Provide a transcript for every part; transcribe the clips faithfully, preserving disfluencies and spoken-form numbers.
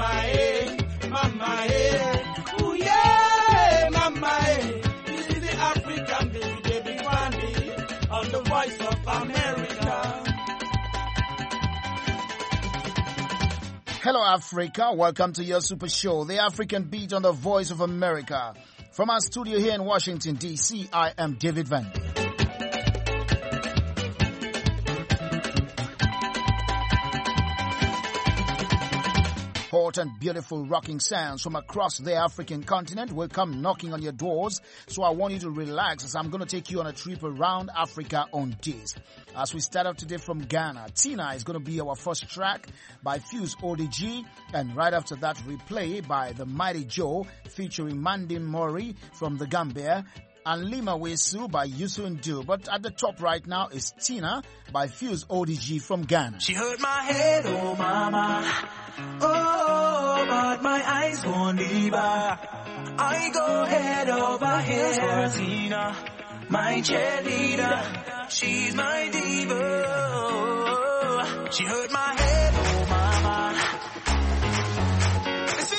mama, eh, mama, eh, ooh yeah, mama, eh. This is the African baby, David Wande, on the Voice of America. Hello, Africa. Welcome to your super show, The African Beat on the Voice of America. From our studio here in Washington, D C, I am David Van. Hot and beautiful rocking sounds from across the African continent will come knocking on your doors. So I want you to relax as I'm going to take you on a trip around Africa on this. As we start off today from Ghana, Tina is going to be our first track by Fuse O D G. And right after that, Replay by The Mighty Joe featuring Mandin Mori from the Gambia. And Lima Wesu by Yusu Ndu. But at the top right now is Tina by Fuse O D G from Ghana. She hurt my head, oh mama. Oh, but my eyes won't leave her. I go head over heels for her, Tina, my cheerleader. She's my diva. She hurt my head, oh mama. It's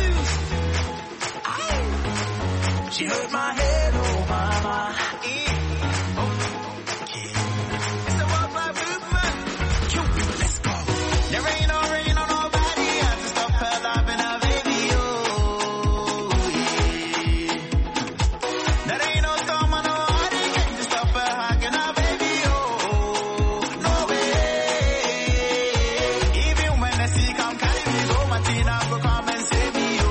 Fuse. She hurt my head, oh mama. It's the Worldwide Movement. Let's go. There ain't no rain on nobody else to stop her loving her baby, oh yeah. There ain't no storm on no hurricane to stop her hugging her baby, oh no way. Even when the sea come carry me, go Martina go come and save me, oh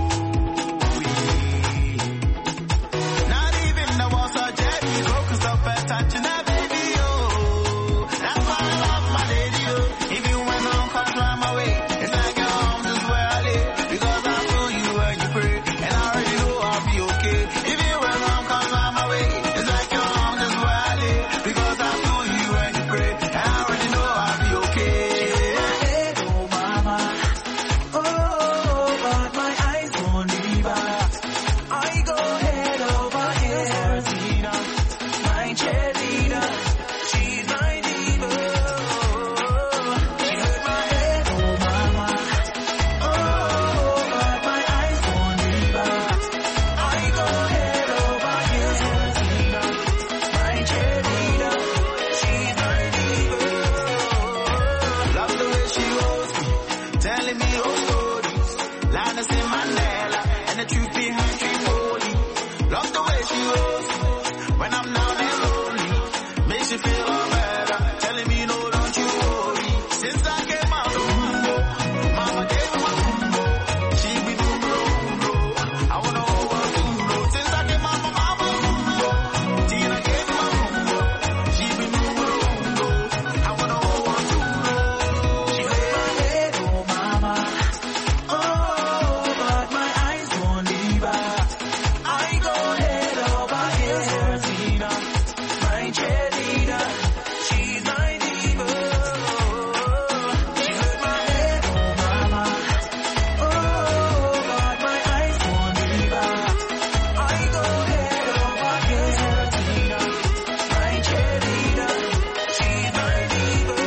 yeah. Not even the walls are Jerry broke us up at touching her baby, oh. That's why I love my lady, oh. Even when I'm comes round my way, it's like your arms is where I live. Because I feel you when you pray, and I already know I'll be okay. Even when I'm comes round my way, it's like your arms is where I live. Because I feel you when you pray, and I already know I'll be okay. My head, oh mama. Oh, but my eyes won't leave her. I go head over heels, Tina, my cheerleader. She's my diva. She hurt my head, oh mama. Oh, but my eyes won't leave her. I go head over heels, Tina, my cheerleader. She's my diva. Love the way she holds me, telling me old stories. Linus in Mandela, and the truth behind Tripoli. Love the way she holds me when I'm down and lonely. Makes you feel all better, telling me no, don't you worry. Since I came out of Rumbo, mama gave me my Rumbo. She be Rumbo, Rumbo. I wanna hold her Rumbo. Since I came out of mama Rumbo, Tina gave me my Rumbo. She be Rumbo, Rumbo. I wanna hold her Rumbo. She hurt my head, oh mama. Oh, but my eyes won't leave her. I go head over heels, Tina, my cheerleader. She's my diva. She hurt my head, oh mama. Oh, but my eyes won't leave her. I go head over heels, Tina, my cheerleader. She's my diva.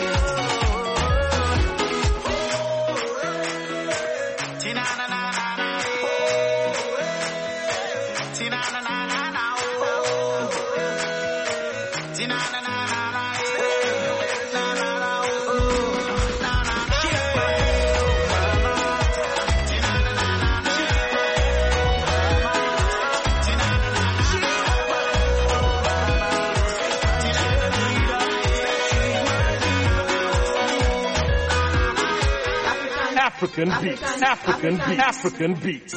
Tina na na na na. Tina na na na na. Tina na na na na. Na na na. Na na na. Tina na na na na. Tina na na na. African beats, African beats, African beats.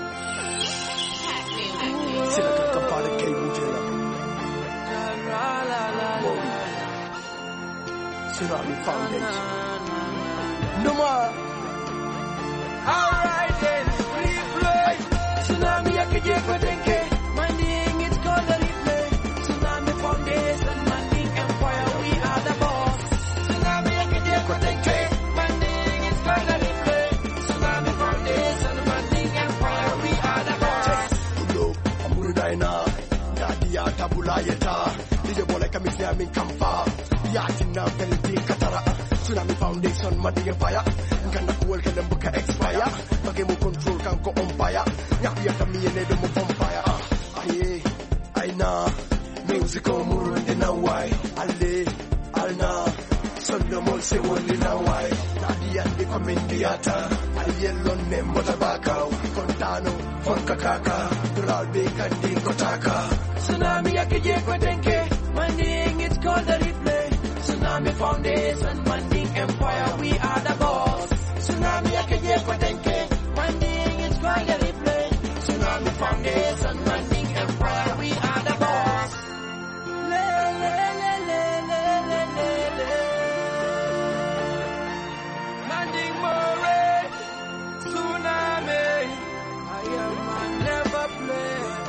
Tsunami Foundation. No more. Alright then, replay. Tsunami Akije Kwadenke. Manding, it's called a replay. Tsunami Foundation, Manding Empire, we are the boss. Tsunami Akije Kwadenke. Manding, it's called a replay. Tsunami Foundation, Manding Empire, we are the boss. Hello, I'm Murdaina. Nadia Tabulayeta. Did you want to come here? I'm in Kampa. Yatina Peliti Katara, Tsunami Foundation, Manding Empire, Ngana kuwel ke dem buka expire. Bagi mu control kan ko umpire. Nyak biya kami ene do mu vampire. Aye, aina. Music on murun in a way. Alle, alna. Sunday mol se woli na way. Nadi andi come theater. Alle lonne motabaka. Kontano, fonka kaka. Dulal be kandi kotaka. Tsunami yakije kwetenke. Manding, it's called the replay. Tsunami Foundation, Manding Empire, we are the boss. Tsunami yakije kwetenke. Manding, it's called the replay. Tsunami Foundation, Manding Empire, we are the boss. Le, le, le, le, le, le, le, le. Manding Moray, Tsunami, I am a never play.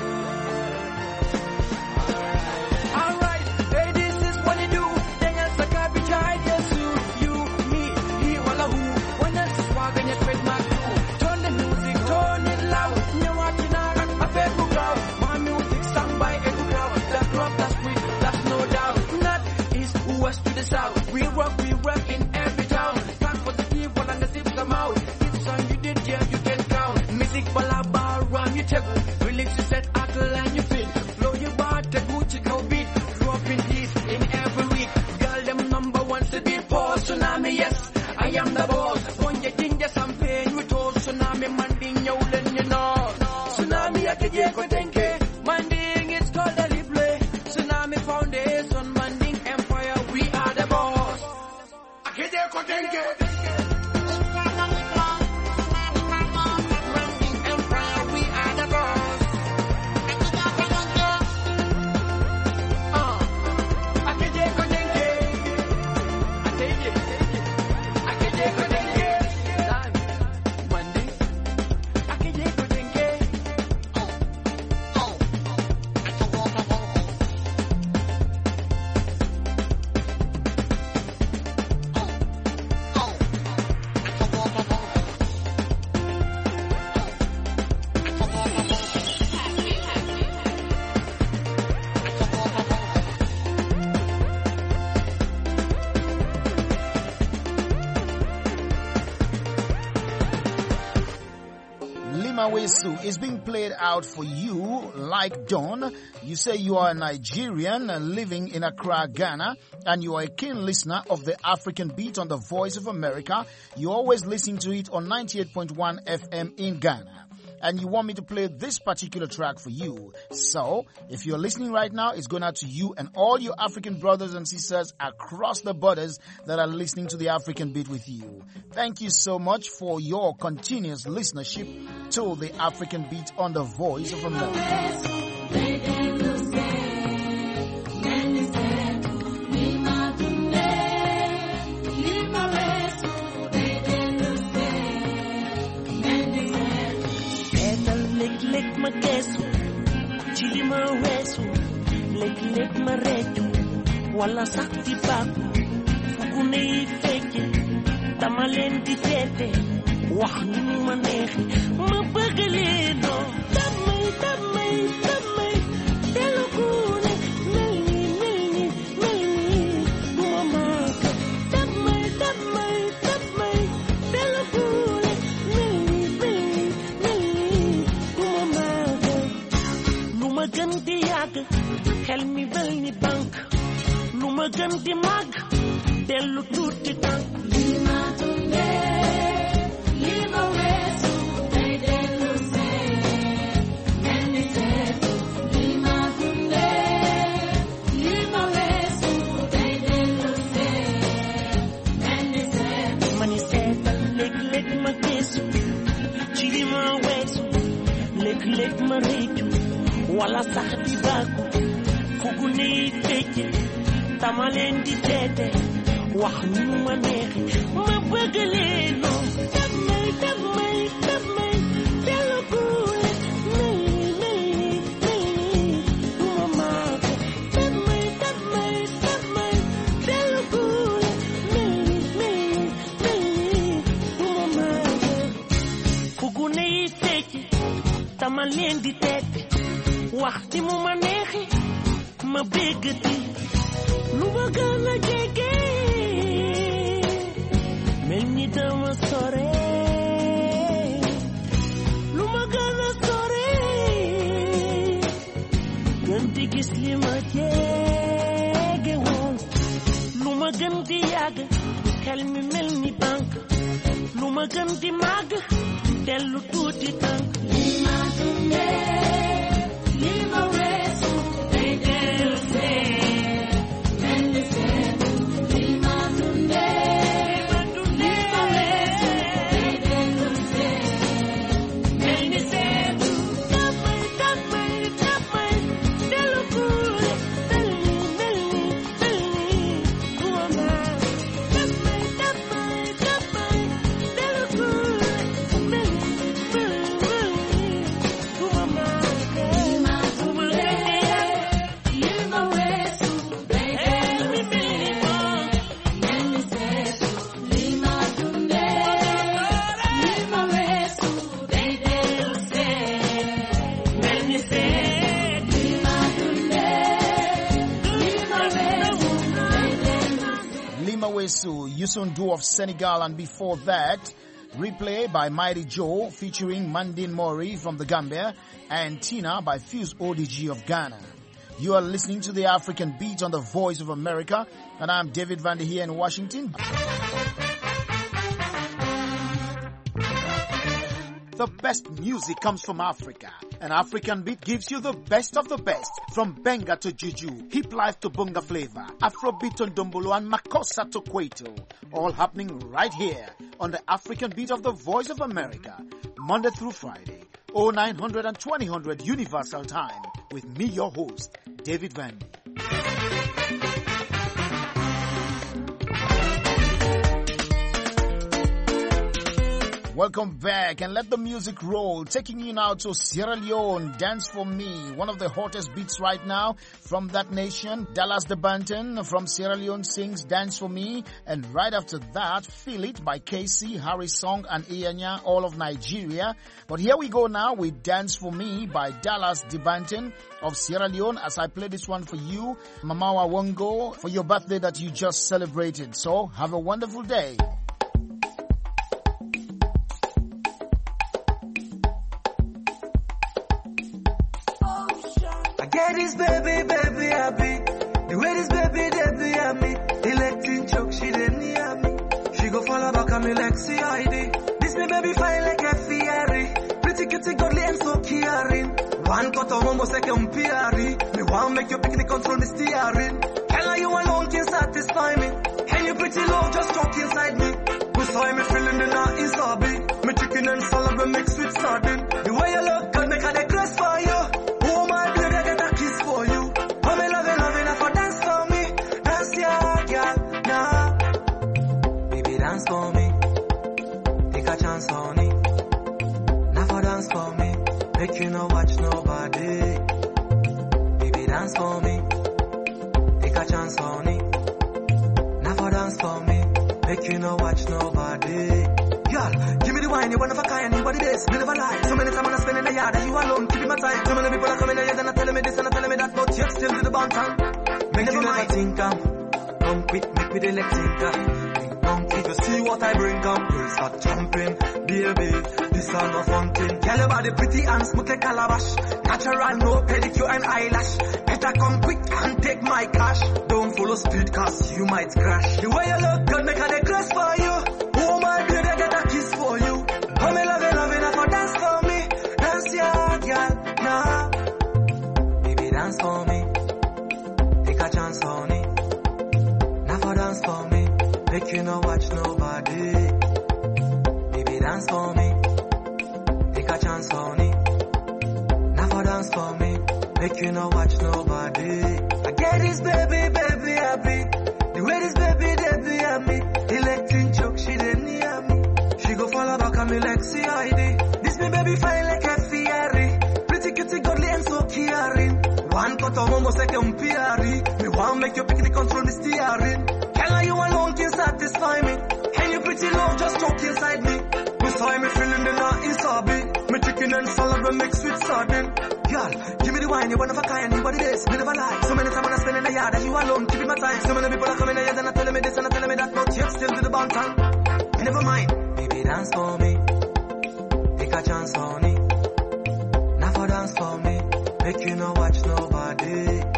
South. We work, we work in every town. Time for the people and the zips come out. It's song you did, yeah, you can count. Music, balabar, run, you table. Lyrics, you set, attle, and you feel. Blow your bar, the Gucci, go beat. Drop in this in every week. Girl, them number one to be pause. Tsunami, yes, I am the boss. When you think there's some pain, we told Tsunami, Manding, yo, then you know. Tsunami, I can get what think. Manding, it's called the replay. Tsunami Foundation, Manding Empire, we are the boss. Akije Kotenke. Manding Empire, we are the boss. Uh, Akije Kotenke. Akije, Akije Kotenke. Manding, Akije Kotenke. Limawesu is being played out for you like Dawn. You say you are a Nigerian living in Accra, Ghana, and you are a keen listener of the African Beat on the Voice of America. You always listen to it on ninety-eight point one F M in Ghana. And you want me to play this particular track for you. So, if you're listening right now, it's going out to you and all your African brothers and sisters across the borders that are listening to the African Beat with you. Thank you so much for your continuous listenership to the African Beat on the Voice of America. Lek ma kesu, chili ma wesu, lek lek ma retu, wala sakti baku, fukune ifeke, tamalendi tete, wahni ma nehi, ma bagaleno, tamay tamay tamay, telokune, nini nini nini, umamaka, tamay tamay tamay, telokune, nini nini nini. Luma gën di yàgg xel mi bel ni bank luma gën di màgg dellu tuuti tànk lima tunde lima weesu day dellu see mel ni seetu lima tunde lima weesu day dellu see mel ni seetu mani seetal léeg-léeg ma gëstu ci lima weesu léeg-léeg ma réccu wala sax di baaku fugu ne tëj tama leen di teete wax nu ma neexi ma bëgg leen noo damay damay damay dellu guule nay nay nay du ma maako damay damay damay dellu guule nay nay nay du ma maako fugu ne tëj tama leen di teete waxti mu ma neexi ma béggati lu ma gën a jege mel ni dama sore gis li ma jege woon lu ma gën di yàgg xel mi mel ni bank lu ma gën di màgg dellu tuuti tànk li ma dundee li ma weesu day dellu see mel ni seetu li ma dundee li ma weesu day dellu see mel ni seetu damay damay damay dellu kuule mel ni mel ni mel ni du ma maa damay damay damay dellu kuule mel ni mel ni mel ni du ma maa li ma dundee li ma weesu day dellu see mel ni seetu li ma dundee li ma weesu day dellu see mel ni seetu li ma dundee li ma weesu day dellu Lima Wesu, Youssou N'Dour of Senegal, and before that, Replay by Mighty Joe featuring Mandine Mori from the Gambia and Tina by Fuse O D G of Ghana. You are listening to the African Beat on the Voice of America, and I'm David Vander here in Washington. The best music comes from Africa. An African Beat gives you the best of the best, from Benga to Juju, Hip Life to Bunga Flavor, Afrobeat to Ndombolo, and Makossa to Kwaito. All happening right here on the African Beat of the Voice of America, Monday through Friday, oh nine hundred and twenty hundred Universal Time, with me, your host, David Vandy. Welcome back, and let the music roll. Taking you now to Sierra Leone, Dance For Me, one of the hottest beats right now from that nation. Dallas De Banton from Sierra Leone sings Dance For Me, and right after that, Feel It by K C, Harry Song, and Iyanya, all of Nigeria. But here we go now with Dance For Me by Dallas De Banton of Sierra Leone, as I play this one for you, Mamawa Wongo, for your birthday that you just celebrated. So, have a wonderful day. I get this baby, baby happy. The way this baby, baby happy. Electing choke, she didn't near me. She go follow back on me like C I D. This me baby fine like a Ferrari. Pretty kitty, godly and so caring. One cut of homo second P R E. Me want make you picnic control the steering. Tell her you alone can satisfy me. And you pretty love just talk inside me. Who saw me feeling the night is hobby. Me chicken and salad we mix with sardine. The way you look good make her the grace for you. Oh my baby, I get a kiss for you. Oh me love it, love it, for dance for me. Dance ya, girl, nah. Baby dance for me. Take a chance on it. Now for dance for me. Make you no watch nobody. Baby dance for me. Take a chance on it. Now for dance for me. Make you no watch nobody. Girl, give me the wine, you one of a kind, anybody this, me never lie. So many times I spend in the yard, and you alone, keeping my time. So many people are coming here, and telling me this and telling me that, but yet still do the bond time. Make you never think I'm, come quick, make me the leg tinker. Come quick, you see what I bring, come quick, start jumping, baby, this are no fun thing. Girl, your body pretty and smooth like calabash. Natural, no pedicure and eyelash. Better come quick and take my cash. Don't follow speed, cause you might crash. The way you look good, make her the grace for you. Oh my baby, I get a kiss for you. Oh me love it, love it, for dance for me. Dance ya, girl, nah. Baby dance for me. Take a chance on it. Now for dance for me. Make you no watch nobody. Baby dance for me. Take a chance on it. Now for dance for me. Make you no watch nobody. I get this baby, baby happy. The way this baby, baby happy. Electing choke, she didn't near me. She go follow back on me like C I D. This me baby fine like a Ferrari. Pretty kitty, godly and so caring. One cut of homo second P R E. Me want make you pick the control the steering. Tell her you alone can satisfy me. And you pretty love just talk inside me. Who saw me feeling the night is hobby. Me chicken and salad we mix with sardine. Girl, give me the wine, you one of a kind, anybody this, me never lie. So many times I spend in the yard, and you alone, keeping my time. So many people are coming here, and telling me this and telling me that, but yet still do the bond time. Never mind, baby dance for me. Take a chance on it. Now for dance for me. Make you no watch nobody.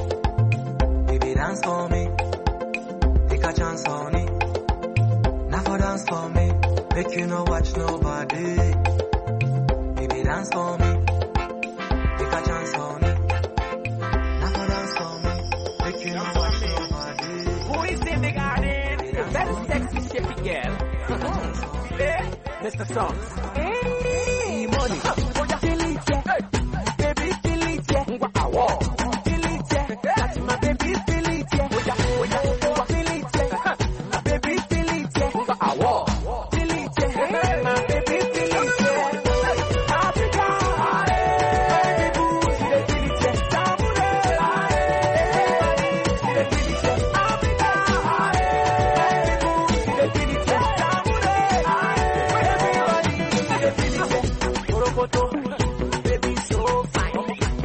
Make you no watch nobody. Baby, dance for me. Take a chance for me. Now go dance for me. Make you no watch nobody. Who is in the garden? The very sexy shapy girl. There, Mister Songs. Hey, money. Oh, yeah. Feel it, yeah. Baby, feel it, yeah. Wow. Feel it, yeah. That's my baby, feel it, yeah. Oh, yeah. Oh, yeah. Feel it, yeah. My baby, feel it, yeah. Wow. Feel it, yeah. My baby, feel it, yeah. Africa. Hey, boo, they feel it, yeah. Samurai. Hey, they feel it, yeah. Africa. Hey, boo, they feel it, yeah. Samurai. Everybody, they feel it, yeah. Korokoto, baby, so fine.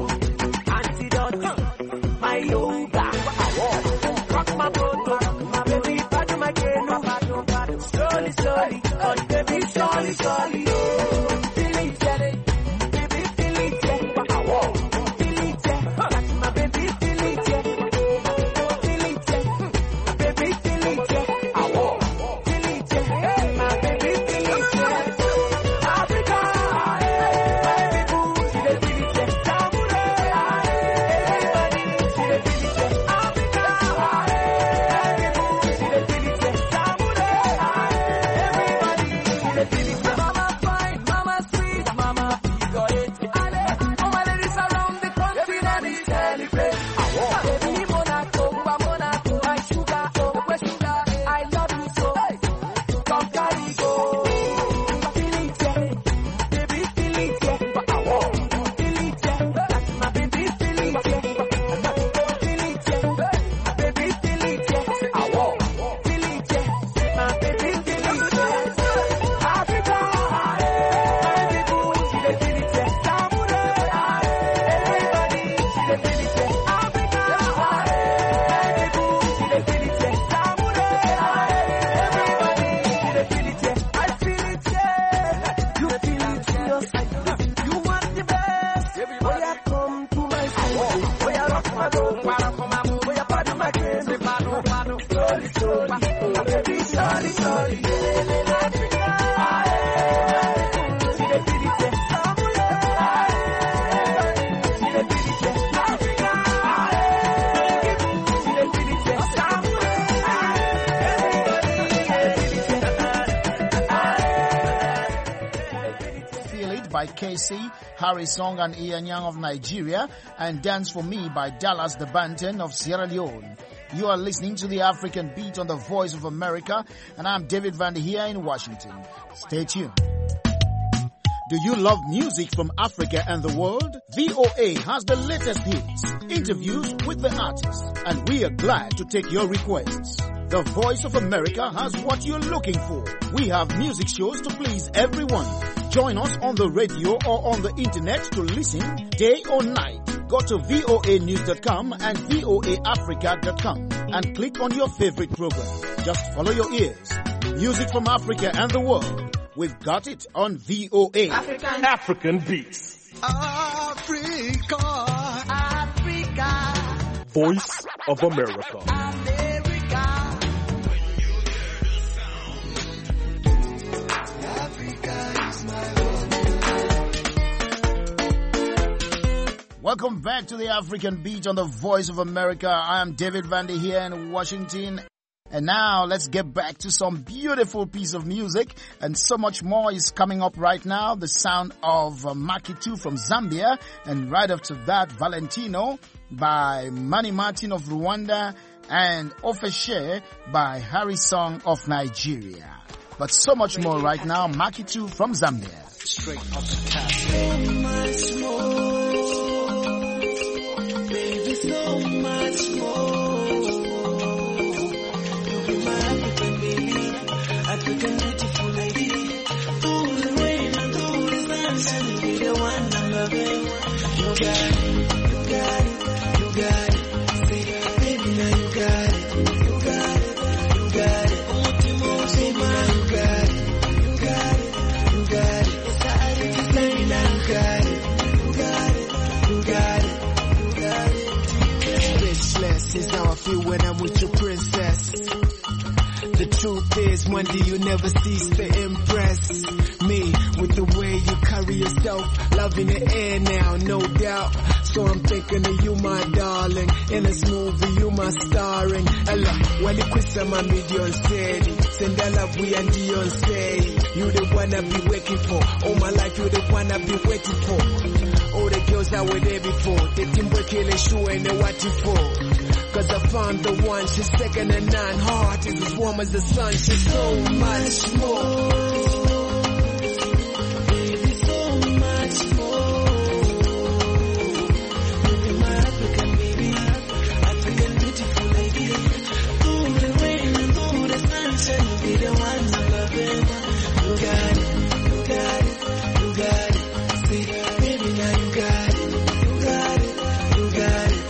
Antidote, my yoga. Rock my boat, my baby, pardon my canoe. Slowly, slowly, oh baby, slowly, slowly. Feel it, yeah. Baby, feel it, yeah. Feel it, yeah. That's my baby, feel it, yeah. Feel it, yeah. Baby, feel it, yeah. Feel it, yeah. My baby, feel it, yeah. Africa, baby, boo, they feel it, yeah. Samurai, everybody, they feel it, yeah. Africa, baby, boo, they feel it, yeah. Samurai, everybody, they feel it, yeah. Mama fine, mama sweet, mama you got it. Ale, all my ladies around the country now they celebrate. Baby, Monaco, Monaco, my sugar, oh, my sugar, I love you so. Come carry go. Feel it, yeah. Baby, feel it, yeah. Feel it, yeah. That's my baby, feel it, yeah. Feel it, yeah. Baby, feel it, yeah. Feel it, yeah. My baby, feel it, yeah. Africa, baby, boo, they feel it, yeah. Samurai, everybody, they feel it, yeah. Africa, baby, boo, they feel it, yeah. Samurai, everybody, they feel it, yeah. I feel it, yeah. You feel it, yes. You want the best. Oh, yeah, come to my side. Oh, yeah, rock my boat, rock my boat. Oh, yeah, pardon my case, pardon, pardon. Slowly, slowly, oh, baby, slowly, slowly. Africa, they feel it, yeah. Samurai, they feel it, yeah. Africa, they feel it, yeah. Samurai, Feel It by K C, Harry Song and Ian Young of Nigeria, and Dance For Me by Dallas the Banton of Sierra Leone. You are listening to the African Beat on the Voice of America, and I'm David Van here in Washington. Stay tuned. Do you love music from Africa and the world? V O A has the latest hits, interviews with the artists, and we are glad to take your requests. The Voice of America has what you're looking for. We have music shows to please everyone. Join us on the radio or on the internet to listen day or night. Go to V O A news dot com and V O A africa dot com and click on your favorite program. Just follow your ears. Music from Africa and the world. We've got it on V O A. African, African Beats. Africa, Africa, Voice of America. America. Africa is my home. Welcome back to the African Beat on the Voice of America. I am David Vandy here in Washington. And now let's get back to some beautiful piece of music, and so much more is coming up right now. The sound of uh, Makitu from Zambia, and right after that, Valentino by Manny Martin of Rwanda, and Ofeshe by Harry Song of Nigeria. But so much more right now, Makitu from Zambia. Straight up the top. Much more, baby, so much more. African beautiful lady, all the way and all the dance, and be the one I'm loving. You got it, you got it, you got it. Say, baby, now you got it, you got it, you got it. Baby, now you got it, you got it, you got it. Baby, now you got it, you got it, you got it, you got it. Speechless is how I feel when I'm with your princess. The truth is, one day you never cease to impress. It's me with the way you carry yourself. Love in the air now, no doubt. So I'm thinking of you, my darling. In this movie, you my starring. Ella, wali kwisa ma million steady. Send that love we and Dion say. You the one I be waiting for. All my life, you the one I be waiting for. All the girls that were there before. They didn't break the shoe and they watching for. Cause I found the one, she's second to none. Heart is as warm as the sun, she's so much more. Baby, so much more. You're my African baby, African beautiful lady. Through the rain and through the sunshine, you'll be the one I love it. You got it, you got it, you got it. See, baby, now you got it, you got it, you got it.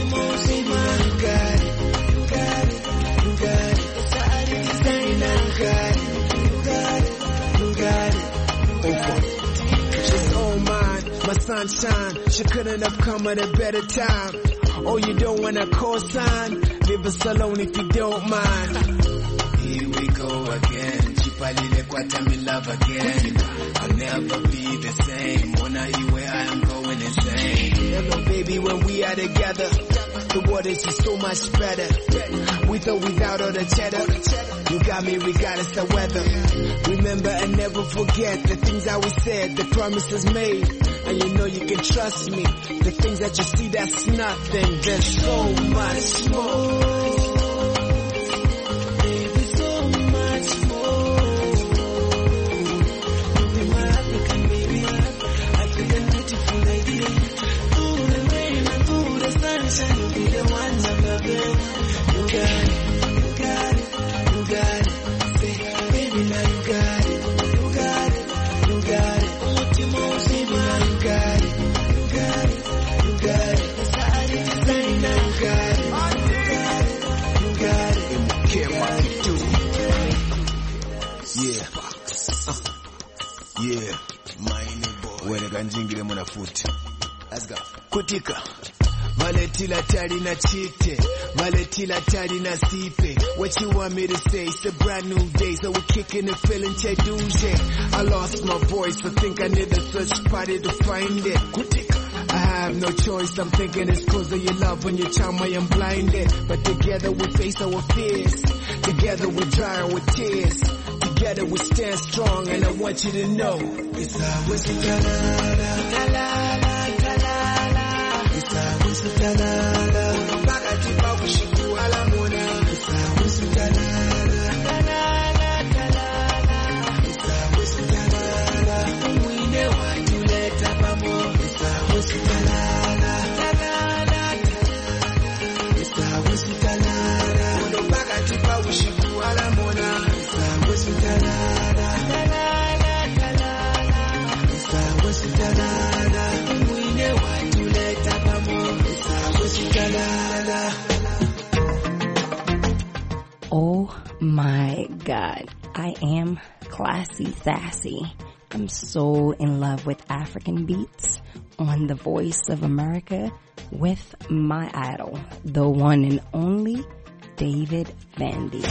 My sunshine, she couldn't have come at a better time. Oh, you don't wanna co-sign? Leave us alone if you don't mind. Here we go again. Chipalile kwata me love again. I'll never be the same. Wanna you where I am going insane. Hello baby, when we are together, the waters is so much better. With or without all the cheddar, you got me regardless the weather. Remember and never forget the things that we said, the promises made. And you know you can trust me. The things that you see, that's nothing. There's so much more. Baby, so much more. You be my African baby, African beautiful lady. Through the rain and through the sunshine, you'll be the one I love it. You got it, you got it, you got it. Say, baby, now you got it, you got it, you got it. Baby, now you got it, you got it, you got it. Baby, now you got it, you got it, you got it. Yeah, uh, yeah, my boy. When I can jingle muna foot. Let's go. Kutika. Valetila tari na chite, valetila tari na sipe. What you want me to say? It's a brand new day, so we're kicking and feeling Cheduje. I lost my voice, I think I need a search party to find it. I have no choice, I'm thinking it's cause of your love when you charm I am blinded. But together we face our fears, together we dry our tears. Together we stand strong and I want you to know it's always ta-la-la, ta-la-la, ta-la-la. It's always ta-la-la. Unobagatipa wishiku alamona. It's always ta-la-la, ta-la-la, ta-la-la. It's always ta-la-la. Mwine wajuleta pamo. It's always ta-la-la, ta-la-la, ta-la-la. It's always ta-la-la. Unobagatipa wishiku alamona. It's always ta-la-la, ta-la-la, ta-la-la. It's always ta-la-la. Mwine wajuleta pamo. It's always ta-la-la. Oh my God, I am classy sassy. I'm so in love with African beats on the Voice of America with my idol, the one and only David Vandy.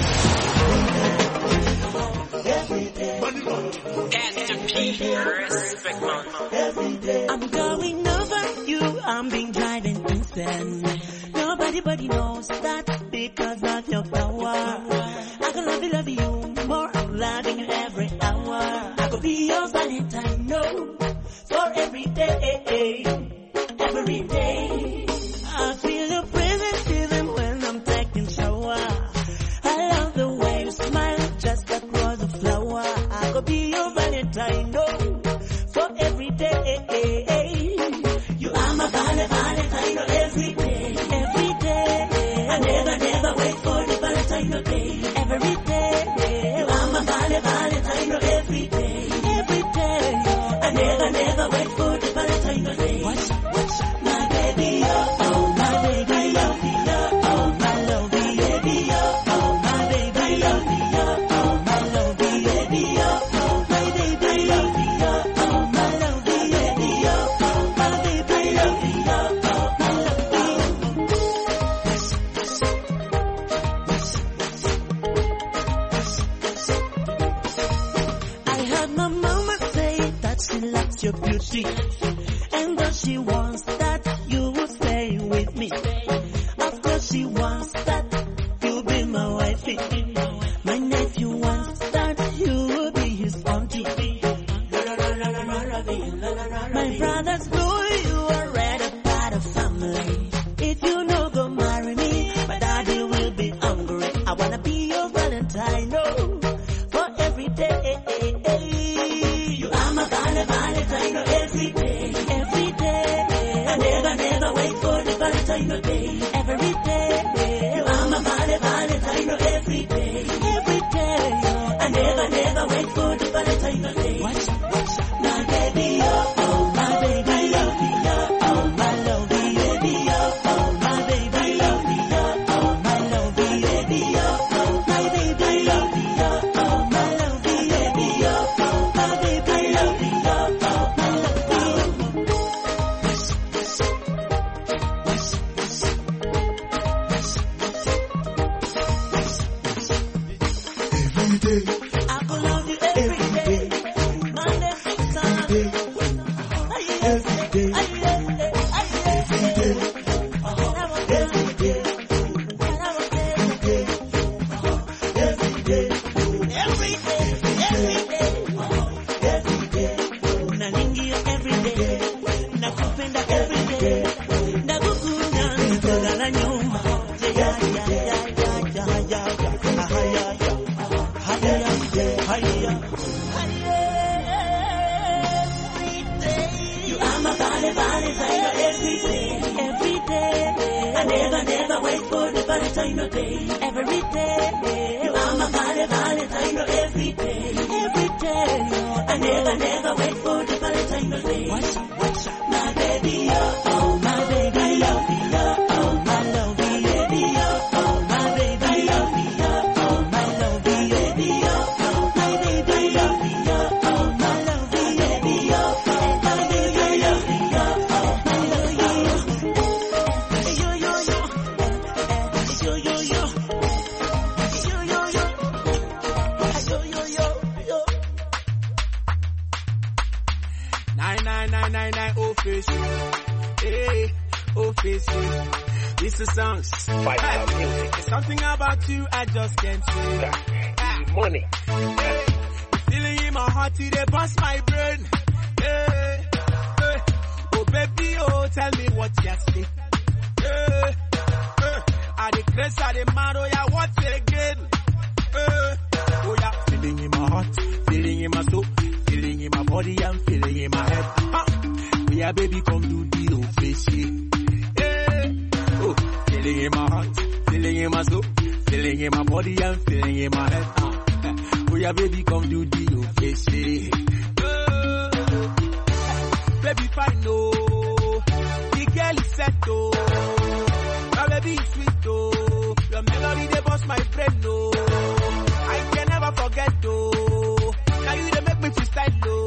I'm going over you, I'm being driven insane. Nobody but knows that because of your power. I can love you, love you more, I'm loving you every hour. I could be your Valentine, no, for every day, every day. I feel your presence even when I'm taking shower. I love the way you smile just across the flower. I could be your Valentine, no, for every day. You are my Vale, Valentine, no, every day, every day. I never, never wait for the Valentine day, every day. You are my Vale, Valentine, no, every day, every day. I never, never wait for the Valentine day. What, what, my baby, oh, oh, my baby, I love you, oh, my lovely baby, oh, oh, my baby, I love you, oh, my lovely baby, oh, oh, my baby, I love you, My mama say that she likes your beauty, and that she wants that you will stay with me. Of course she wants that you'll be my wifey. My nephew wants that you will be his auntie. My brothers know you are ready part of family. If you no go marry me, my daddy will be hungry. I wanna be your Valentine, no, for every day. You are my Valentine, no, every day, every day. I never, never wait for the Valentine day, every day. You are my Valentine, no, every day, every day. I never, never wait for the Valentine day. Watch, watch, my baby, oh, oh, my baby, I love you, oh, oh, my lovey baby, oh, oh, my baby, I love you, oh, oh, my lovey baby, oh, oh, my baby, I love you, oh, oh, my lovey baby, oh, oh, my baby, I love you, oh, oh, my lovey. Every day, I could love you every day, Monday through Sunday. every day, every day, every day, every day, Every day, every day, every day. naningi every day, nakupenda every day, nakukuna nitogala nyuma. Yeah, yeah, yeah, yeah, yeah, yeah, yeah. Ah, yeah, yeah. Ah, yeah, yeah, yeah. You are my body, body, body, every day, every day. I never, never wait for the Valentine day, every day. You are my body, body, body, every day, every day. I never, never wait for the Valentine day. Watch out, watch out, my baby, oh, oh, my baby, I love you, oh, oh, my lovey baby, oh, oh, my baby, I love you, oh, oh, my lovey baby, oh, oh, my baby, I love you, oh, oh, my lovey baby, oh, oh, my baby, I love you, oh, oh, my lovey. Yo, yo, yo, yo, yo, yo, yo, yo, yo, yo, yo, yo. Nine nine nine nine nine official. Hey, official. This is songs. Fight out music. There's something about you I just can't say. Ah. Money. Hey, the feeling in my heart, they bust my brain. Hey, hey. Oh baby, oh tell me what you say. Hey, hey. I the grace, I the mad, oh yeah, what again? Hey, oh yeah, feeling in my heart, feeling in my soul, feeling in my body, and feeling in my head. Ah, yeah, baby, come do the official. Hey, oh, feeling in my heart, feeling in my soul, feeling in my body, and feeling in my head. Ah, oh yeah, baby, come do the official. Oh, baby, fine, oh, the girl is set, oh, my baby is sweet, oh, your melody, they bust my brain, oh, I can never forget, oh, now you, they make me freestyle, oh,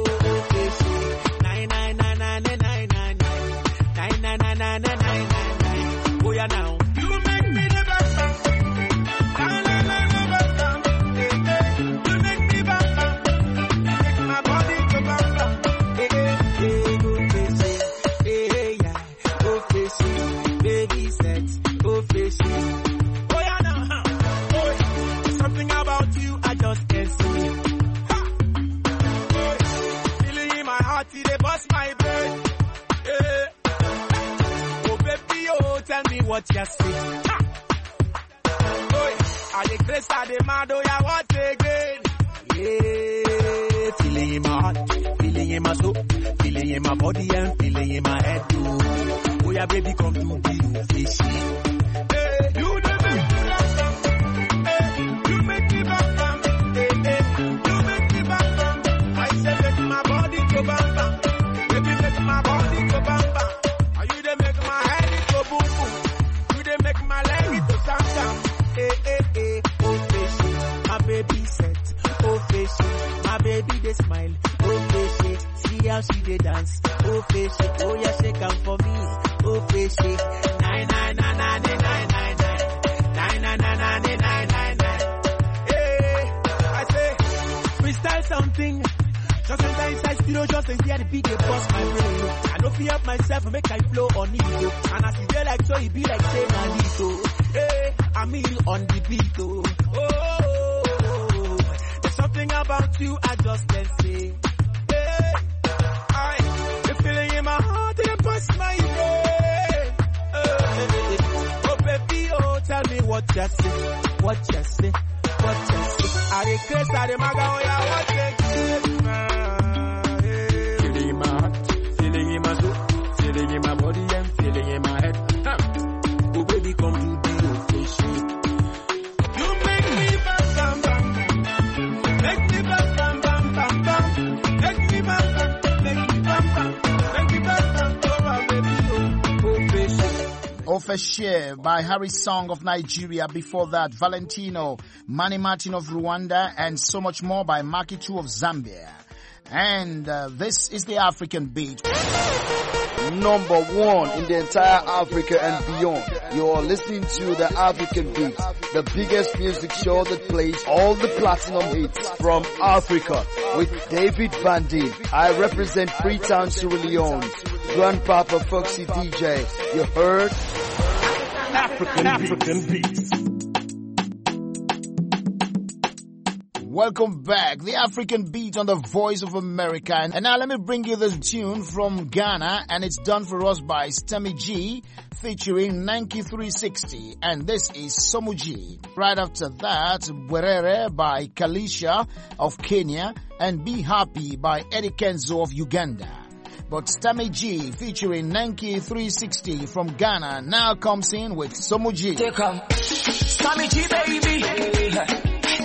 nine, nine, nine, nine, nine, nine, nine, nine, nine, nine, nine, nine, nine, nine, oh yeah, now, you make me the best, nine, nine, nine, nine, nine, eh, eh, you make me bam, you make my body go bam, bam, eh, eh, eh, go crazy, eh, eh, yeah, go crazy, baby set, go crazy, oh yeah, now, huh, oh yeah, something about you I just can't say, ha, oh yeah, feeling in my heart, they bust my brain, eh, oh baby, oh tell me what you say, ha, oh yeah, I the grace, I the mad, oh yeah, what again, yeah, feeling in my heart, feeling in my soul, feeling in my body, and feeling in my head, too, oh yeah, baby, come to be official, hey, you the make me laugh, hey, you make me bam bam, hey, hey, you make me bam bam, I say make my body go bam bam, baby make my body go bam bam, and you they make my head go boom boom, you they make my leg go tam tam, hey, hey, hey, oh face, my baby set, oh face, my baby they smile, oh face, see how she they dance, oh face, oh yeah shake am for me, oh face, nine nine nine nine nine nine nine nine nine nine nine nine nine nine. Hey, I say freestyle something Just enter inside studio, just to hear the beat, they bust my brain. I don't feel up myself, make I flow on it. And as you feel like so, it be like saying I need to. Hey, I'm here on the beat, oh. Oh, there's something about you I just can't say. Hey, I, the feeling in my heart, it bust my brain. Hey, oh, baby, oh, tell me what you say, what you say, what you say. I request, I the maga, oh, yeah, what you say. Feeling in my heart, feeling in my soul, feeling in my body and feeling in my head. Oh baby, come to be official. You make me bam bam bam, make me bam bam bam bam bam, make me bam bam, make me bam bam, make me bam bam, oh my baby, oh official. Official by Harry Song of Nigeria. Before that, Valentino, Manny Martin of Rwanda, and so much more by Makitu of Zambia. And uh, this is the African Beat. Number one in the entire Africa and beyond. You're listening to the African Beat, the biggest music show that plays all the platinum hits from Africa with David Van Deen. I represent Freetown, Sierra Leone. Grandpapa Foxy D J. You heard? African, African Beats. Welcome back, the African Beat on the Voice of America. And now let me bring you this tune from Ghana, and it's done for us by Stammy G featuring Nanki three sixty, and this is Somuji. Right after that, Bwerere by Kalisha of Kenya, and Be Happy by Eddie Kenzo of Uganda. But Stammy G featuring Nanki three sixty from Ghana now comes in with Somuji. Stammy G, baby.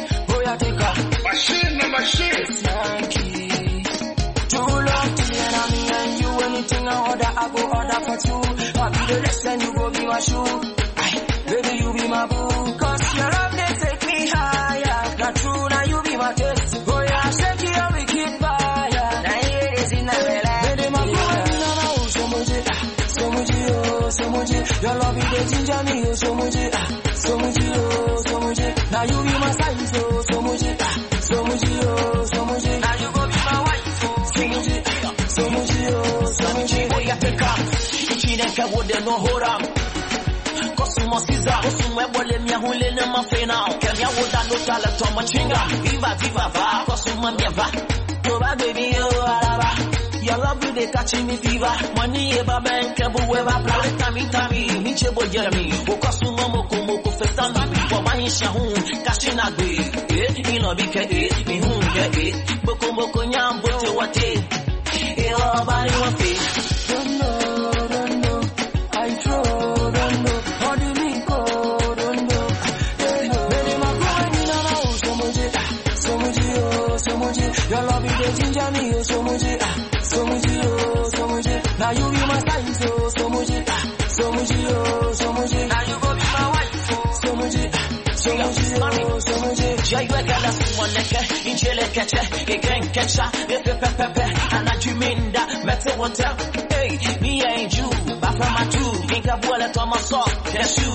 Machine, no machine. It's Yankee. Too long to me and me and you. Anything I order, I go order for two. I'll be the rest and you go be my shoe. Aye, baby, you be my boo. Cause your love, they take me higher. Not true, now you be my taste. Oh yeah, shake it up, we keep fire. Now here is in the vela. Baby, my boo, I be now, oh, so much, so much, oh, so much. Your love, it ginger me, oh, so much, so much, oh, so much. Now you be my size, oh, so much. So much, oh, so much. Now you go be my wife, oh, so much. So much, oh, so much. Oh, yeah, take up. If you didn't would they no hold up. Cause you must is out. Cause you went with me, who let them off now. Can you hold that no talent on my chinga? Viva, viva, va. Cause you want me, va. Go back, baby, oh, alaba. Your love will be catching me fever. Money, eba, bank, ebu, eba, play, tammy, tammy. Niche, boy, Jeremy. Cause you want moko, moko, festan, for my shahun, kashina, gui. Ino bike e, mi hunge e, boko boko nyam bote wate, e o bari wafe. Don't know, don't know, I throw, don't know, how do we go, don't know, don't know. Baby, my boy, you know now, so much, so much, oh, so much. Your love is the ginger me, oh, so much, so much, oh, so much. Now you be my size, oh, so much, so much, oh, so much. Now you go be my wife, oh, so much, so much, oh, so much. Yeah, you a girl that's one neck, in jail catch a gang catch a pepe pepe, and that you mean that matter what tell. Hey, me ain't you, but from my two, think I bullet on my sock, that's you.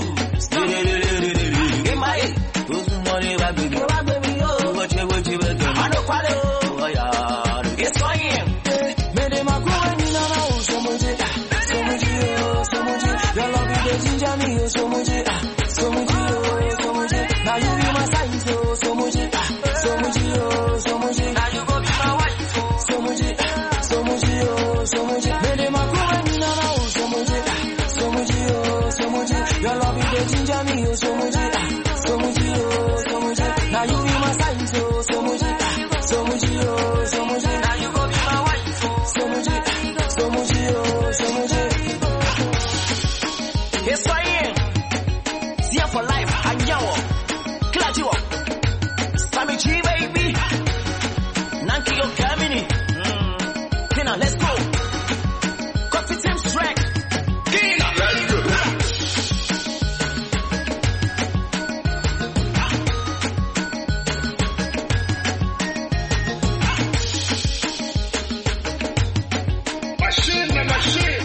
In my head, who's the money, baby? Oh, baby, oh, what you, what you, what you, I don't follow, oh, yeah, it's for him. Made him a go and you know, so much, so much, oh, so much. Your love is the ginger me, oh, so much, so much, oh, so much. Now you be my size, oh, so much, so much, oh, so much. Now you go be my wife, oh, so much, so much, oh, so much. Baby, my girl, and you know, so much, so much, oh, so much. Your love is the ginger me, oh, so much, so much, oh, so much. Now you be my size, oh, so much, so much, oh, so much. Now you go be my wife, oh, so much, so much, oh, so much. Yes, I am. See ya for life, I know. Stammy G, baby. Nanki, you're coming in. Mm. Tina, let's go. Coffee team strength. Tina, let's go. Machine, machine.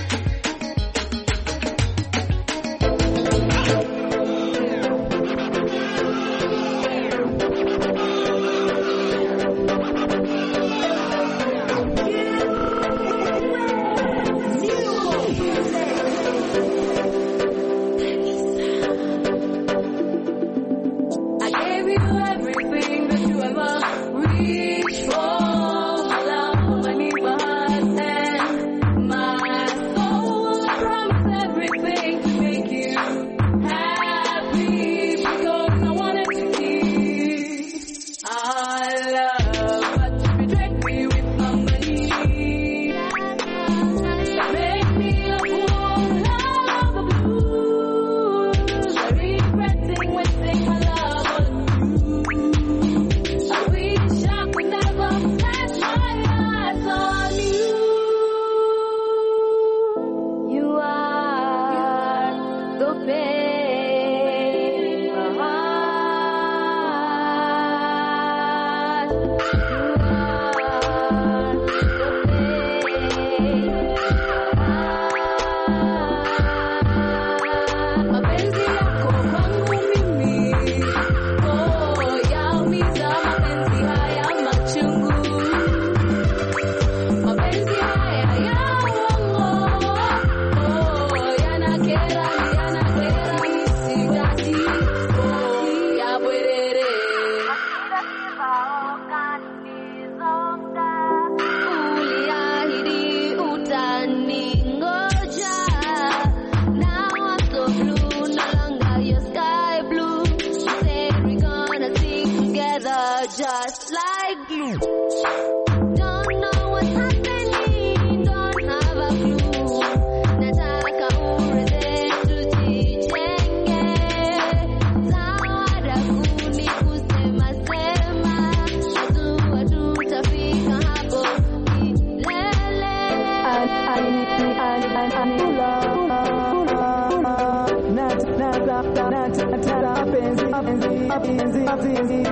mapenzi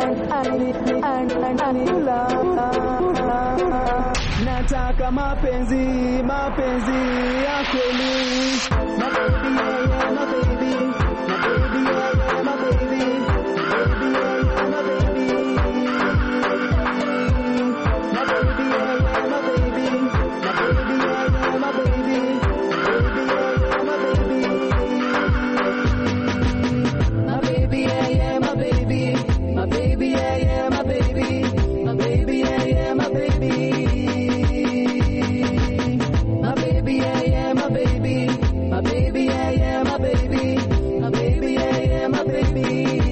anila nataka mapenzi mapenzi ya kweli my baby yeah yeah my baby my baby yeah yeah my baby baby yeah yeah my baby my baby yeah yeah my baby my baby yeah yeah my baby baby yeah yeah my baby my baby yeah yeah my baby my baby yeah yeah my baby my baby yeah yeah my baby my baby yeah yeah my baby my baby yeah yeah my baby my baby yeah yeah my baby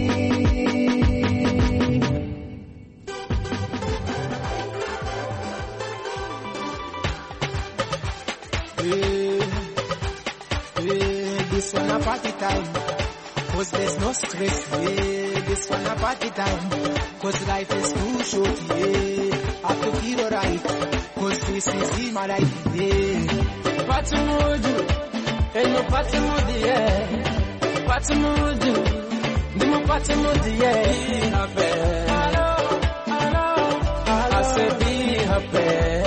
hey, hey, this one a party time cause there's no stress yeah, this one a party time cause life is too short yeah, I have to feel alright cause this is my life yeah. Party mood and no party mood yeah, party mood the more party mood yeah, be happy hello hello hello I say be happy.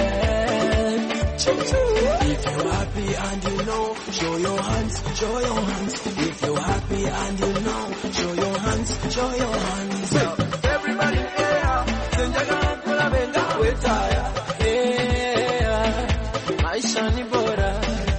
If you're happy and you know, show your hands, show your hands. If you're happy and you know, show your hands, show your hands. Everybody in here, send your gun, pull a benga, we're tired. Yeah, my shiny bora.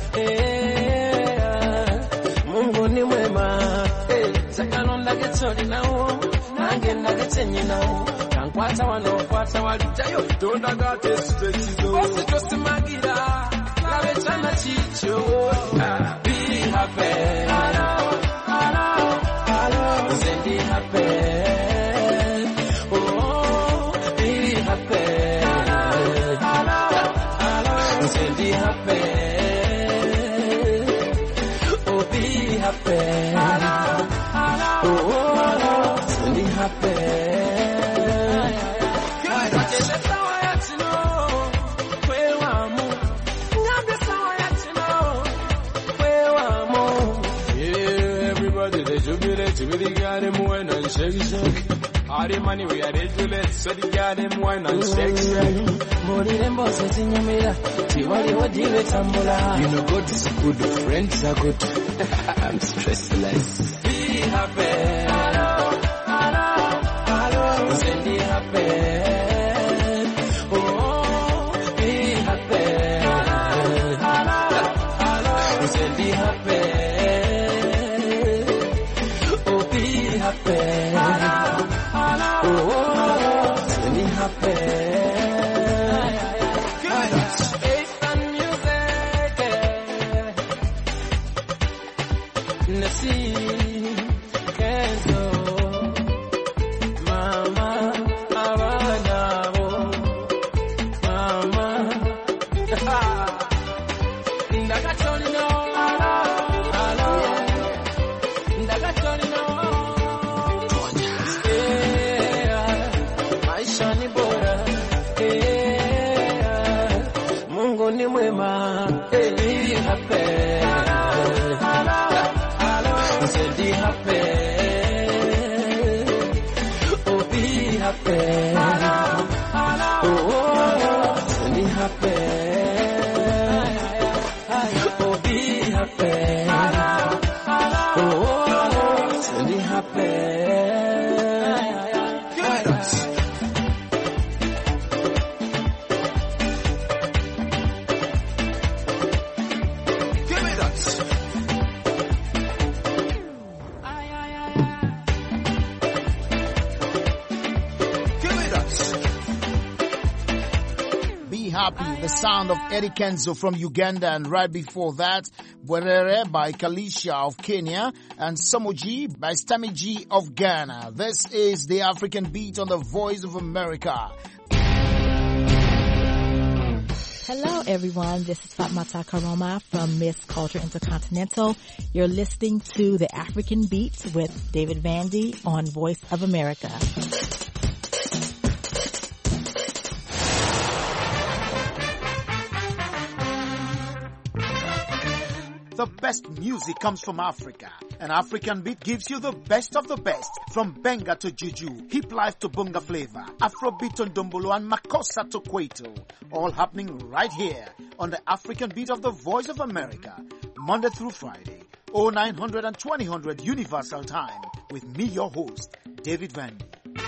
Yeah, Mungu ni mwema. Hey, sakanonda getoli now, nangenda getenyi now. Kankwata wanokwata walijayo, don't got this straight to go. Just magira. Chicho, be happy. Hello, hello, hello. Sandy happy. Oh, be happy. Hello, hello, hello. Sandy happy. Oh, be happy. Hello, hello. Oh, Sandy happy. To really got him wine and shake shake. All the money we are ready to let, so they got him wine and shake shake. Money them bosses in your mirror. Tiwali wadiwe tambula. You know God is good, friends are good. I'm stressless. Be happy. Hello, hello, hello. Sandy happy. Oh, be happy. Hello, hello, hello. Sandy happy. Happy, hello, hello, oh, be happy. Faith and music, Nasi, Kenzo, Mama, Avanavo, Mama, Ndakatolino, hello, hello, Ndakatolino. Ni mwema, be happy. Hello, hello, hello. Say be happy. Oh, be happy. Hello, hello. Oh, say be happy. Oh, be happy. Hello, hello. Oh, say be happy. Happy, the sound of Eddie Kenzo from Uganda, and right before that, Bwerere by Kalisha of Kenya, and Samoji by Stamiji of Ghana. This is the African Beat on the Voice of America. Hello everyone, this is Fatmata Karoma from Miss Culture Intercontinental. You're listening to the African Beat with David Vandy on Voice of America. The best music comes from Africa. An African beat gives you the best of the best. From Benga to Juju, Hip Life to Bunga Flavor, Afrobeat to Ndombolo and Makossa to Kwaito. All happening right here on the African Beat of the Voice of America. Monday through Friday, oh nine hundred and twenty hundred Universal Time. With me, your host, David Vandy.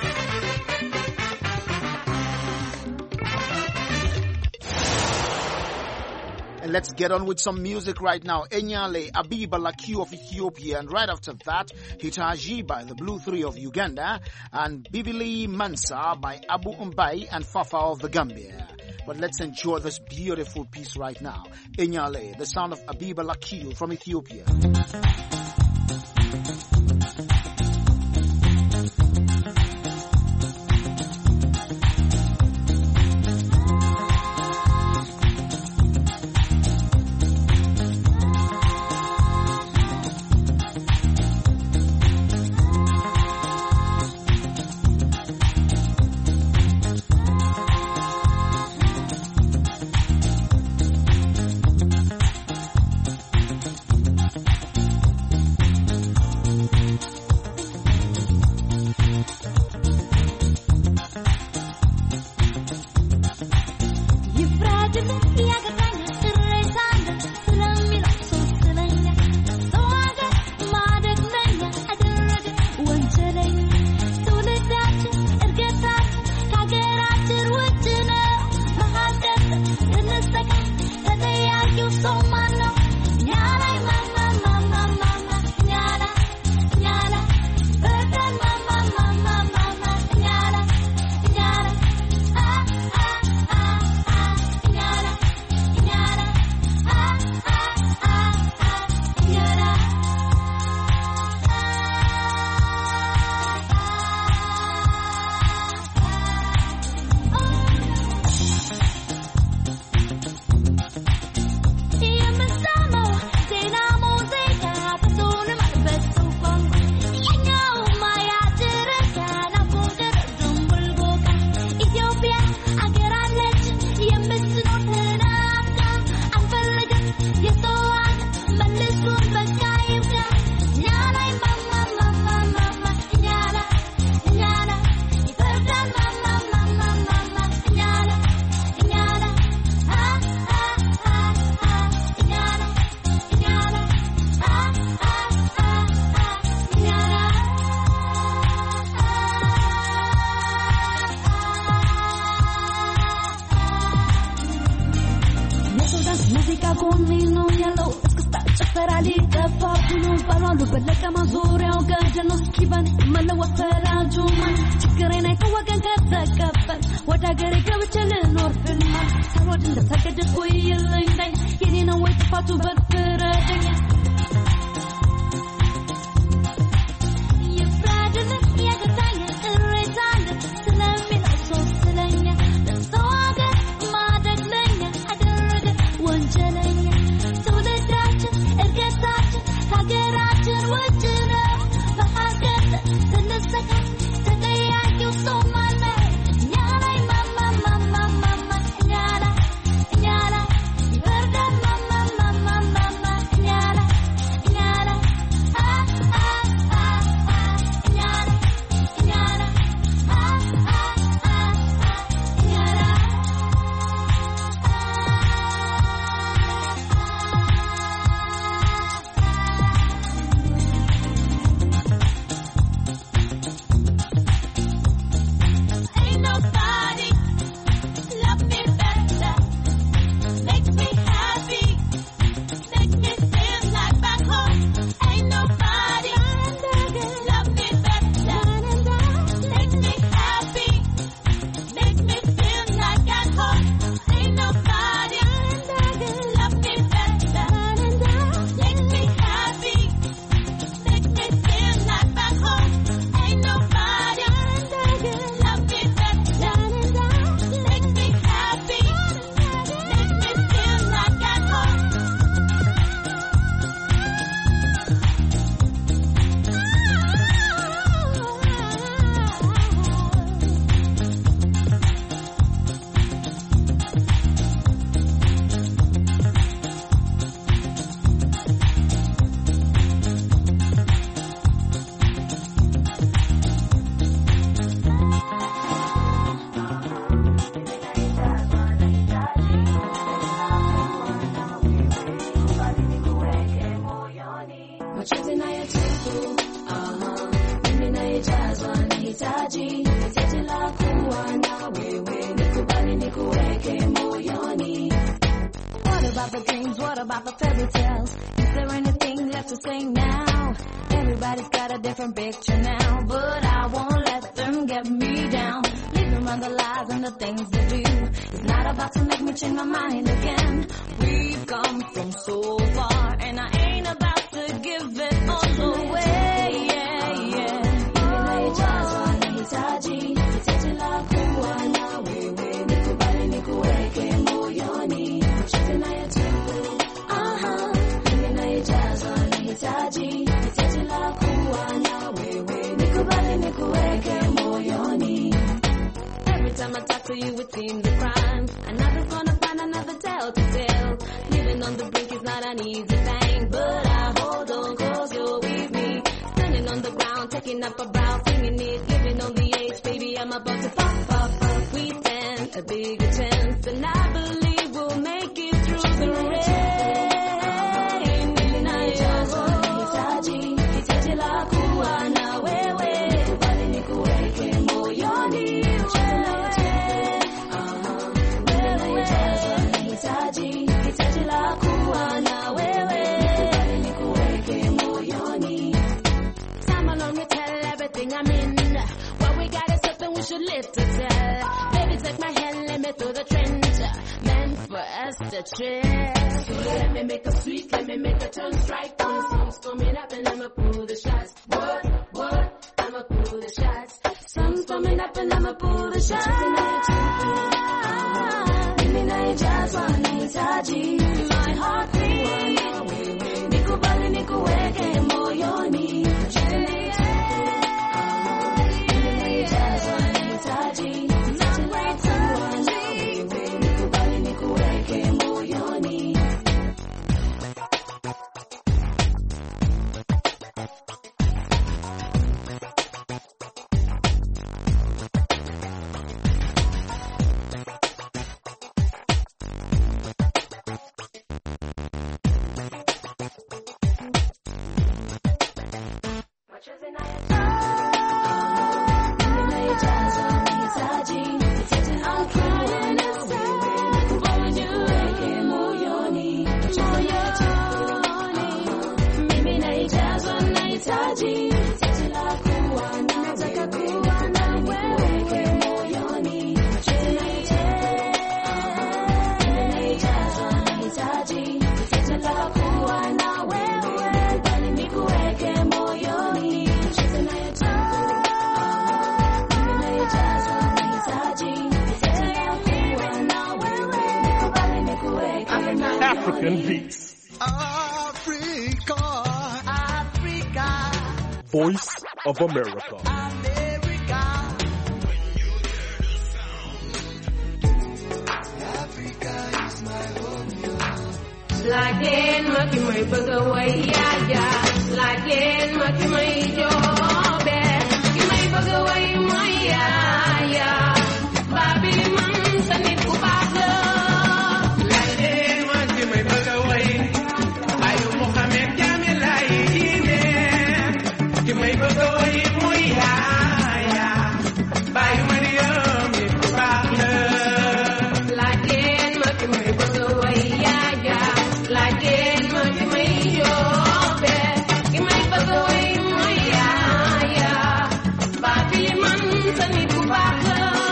And let's get on with some music right now. Enyale Abiba Lakiu of Ethiopia, and right after that, Hitaji by the Blue Three of Uganda, and Bibili Mansa by Abu Umbai and Fafa of the Gambia. But let's enjoy this beautiful piece right now. Enyale, the sound of Abiba Lakiu from Ethiopia. Nyala, about the dreams? What about the fairy tales? Is there anything left to say now? Everybody's got a different picture now, but I won't let them get me down. Leave them on the lies and the things they do. It's not about to make me change my mind again. We've come from so far, and I ain't about to give it all away. Yeah, yeah. Nahitaji hitaji la kuwa na wewe, nikubali nikuweke moyoni, ucheze nayo tu. Aha, mimi naijazwa nahitaji hitaji la kuwa na wewe, nikubali nikuweke moyoni. Every time I talk to you, it seems a crime. Another's gonna find another tale to tell. Living on the brink is not an easy thing, but I hold on cause you're with me. Standing on the ground, taking up a brow, singing it, living on the edge, baby, I'm about to pop, pop, pop. We stand a bigger chance, and I believe we'll make it through the rain. Nahitaji, hitaji la kuwa na wewe, nikubali nikuweke moyoni. Nahitaji, hitaji la kuwa na wewe, nikubali nikuweke moyoni. Time alone, you tell everything I'm in. What we got is something we should live to tell. Baby, take my hand, let me through the trench. Meant for us to chill. So let me make a sweet, let me make a turn strike. When the sun's coming up and I'ma pull the shots. What, what, I'ma pull the shots. Sun's coming up and I'ma pull the shots. Mimi naijazwa nahitaji, my heart beat. Nikubali nikuweke moyoni. African beats. Africa, Africa, Voice of America. America. Africa is my home. Lakin maki may pagawaya ya, lakin maki may jobe, ki may pagaway maya ya, babi man sanit ko bago. Lakin maki may pagaway, ayo mo kami kami laigine, ki may pagaway maya ya, bayo maniyam ko bago. Lakin maki may pagaway ya ya. Lakin maki may jobe, ki may pagaway maya ya, babi man sanit ko bago.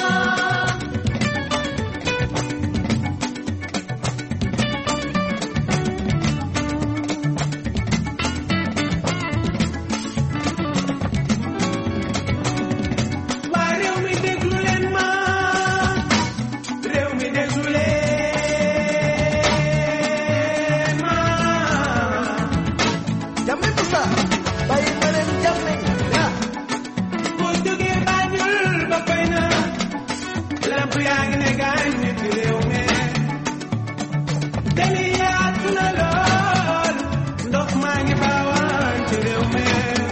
Waa réew mi déglu leen ma, réew mi déglu leen ma. Jamme Musa, bayi malen jamme. Ya, Boo jógee Banjul ba fay na, lamp yaa ngi ne gaañ ni ci réew mi. Tali yaatu na lool, ndox maa ngi baawaan ci réew mi.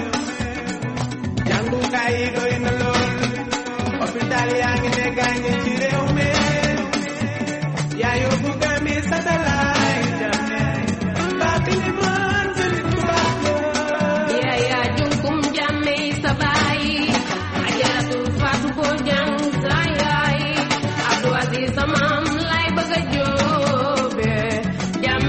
Jàngukaay yi doy na lool, hôpital yaa ngi ne gaañ ci réew mi. Yaa yóbbu Gàmbi satellite jamme, Babili man sa nit ku baax la. Yaya junkum jamme sabai, ajaratu fatu bojang sayai, Abdou Aziz samam lay bëgg a jóobe, jam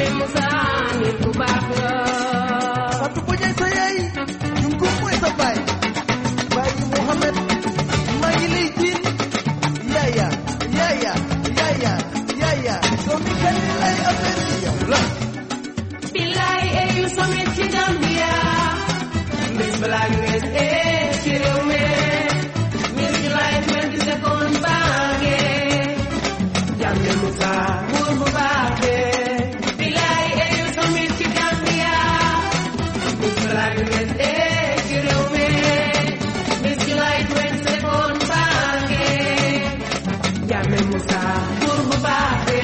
Bilay e yu somit ci Gambia Miss Black Miss e ci réew mi Miss July twenty second bange Jamme Musa buur bu baax be Bilay e yu somit ci Gambia Miss Black Miss e ci réew mi Miss July twenty second bange Jamme Musa buur bu baax be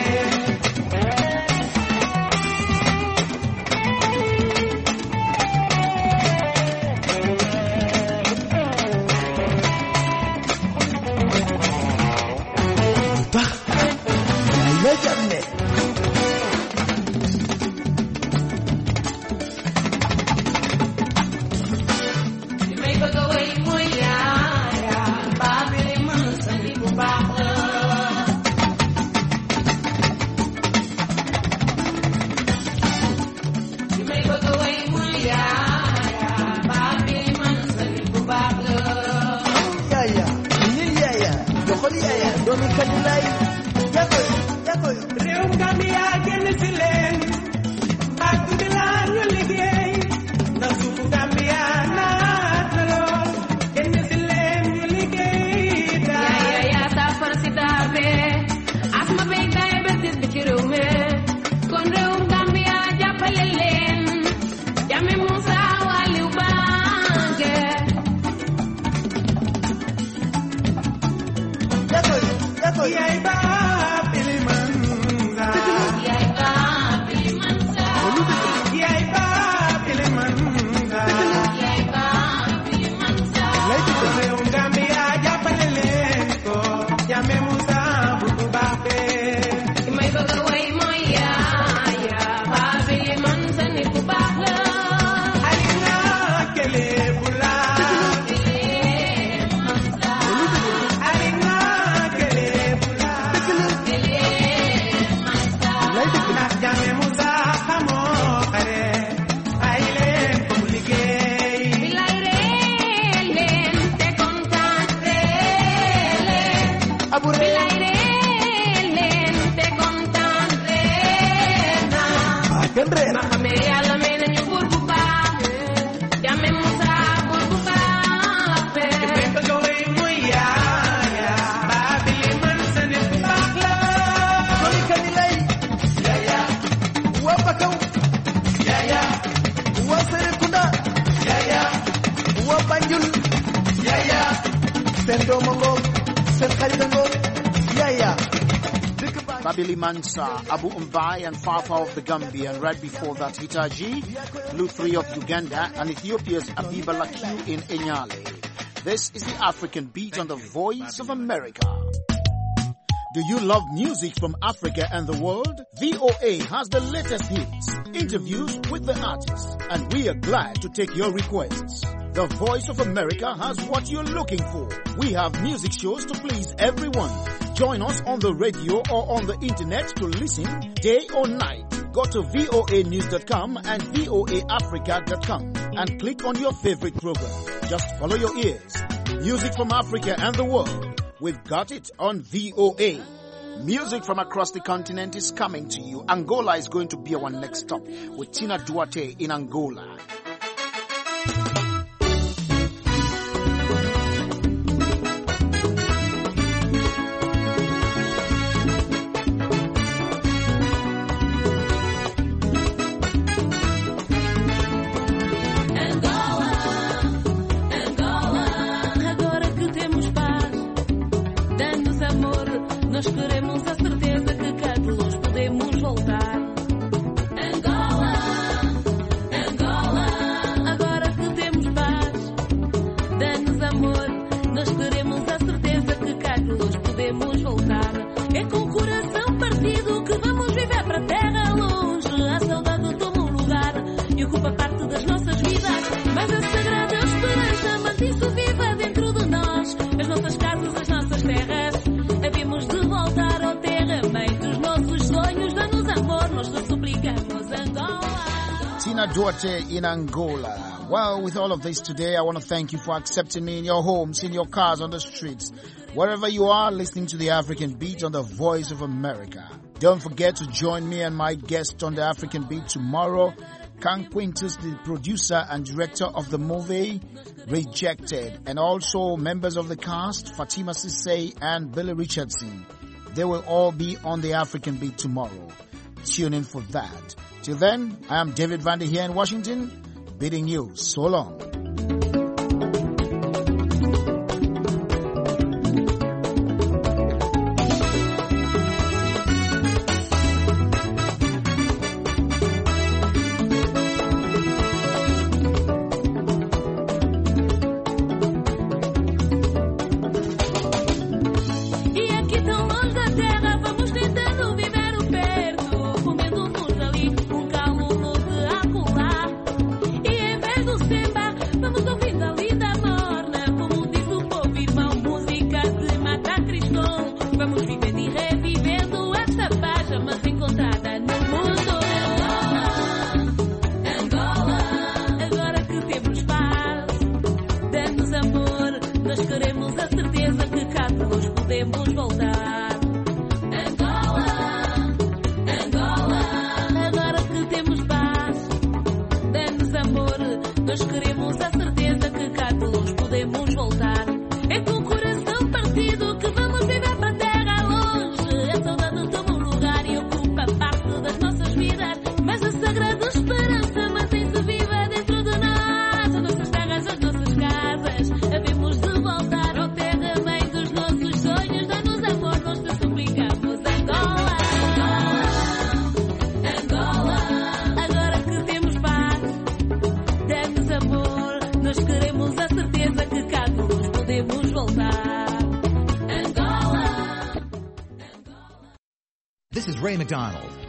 Babili Mansa, Abu Mbai and Fafa of the Gambia, and right before that Hitaji, Luthri of Uganda, and Ethiopia's Abiba Lakiu in Enyale. This is the African Beat on the Voice of America. Do you love music from Africa and the world? V O A has the latest hits, interviews with the artists, and we are glad to take your requests. The Voice of America has what you're looking for. We have music shows to please everyone. Join us on the radio or on the internet to listen day or night. Go to V O A news dot com and V O A africa dot com and click on your favorite program. Just follow your ears. Music from Africa and the world. We've got it on V O A. Music from across the continent is coming to you. Angola is going to be our next stop with Tina Duarte in Angola. Nós queremos a certeza que cá de longe podemos voltar. Angola, Angola, agora que temos paz, dá-nos amor. Nós queremos a certeza que cá de longe podemos voltar. É com o coração partido que vamos viver para a terra longe. A saudade toma um lugar e ocupa parte das nossas vidas. Mas a sagrada esperança mantém-se viva dentro de nós. As nossas casas, as nossas terras. Havemos de voltar ao terra, mãe dos nossos sonhos, dá-nos amor, nós te suplicamos, Angola. Tina Duarte in Angola. Well, with all of this today, I want to thank you for accepting me in your homes, in your cars, on the streets. Wherever you are listening to the African Beat on the Voice of America. Don't forget to join me and my guest on the African Beat tomorrow. Kang Quintus, the producer and director of the movie Rejected, and also members of the cast, Fatima Sissay and Billy Richardson. They will all be on the African Beat tomorrow. Tune in for that. Till then, I am David Vandy here in Washington, bidding you so long. This is Ray McDonald.